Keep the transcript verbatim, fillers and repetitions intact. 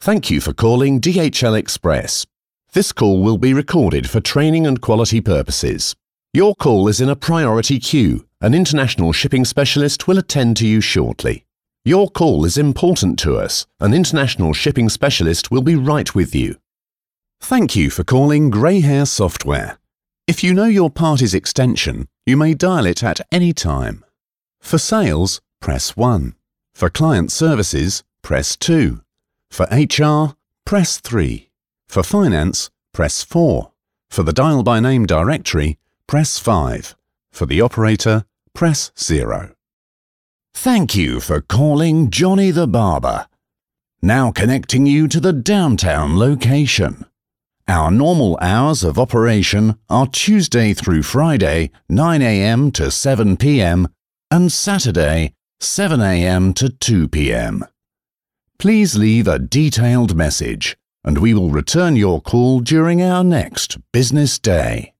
Thank you for calling D H L Express. This call will be recorded for training and quality purposes. Your call is in a priority queue. An international shipping specialist will attend to you shortly. Your call is important to us. An international shipping specialist will be right with you. Thank you for calling Greyhair Software. If you know your party's extension, you may dial it at any time. For sales, press one. For client services, press two. For H R, press three. For finance, press four. For the dial by name directory, press five. For the operator, press zero. Thank you for calling Johnny the Barber. Now connecting you to the downtown location. Our normal hours of operation are Tuesday through Friday, nine a m to seven p m and Saturday, seven a m to two p m Please leave a detailed message, and we will return your call during our next business day.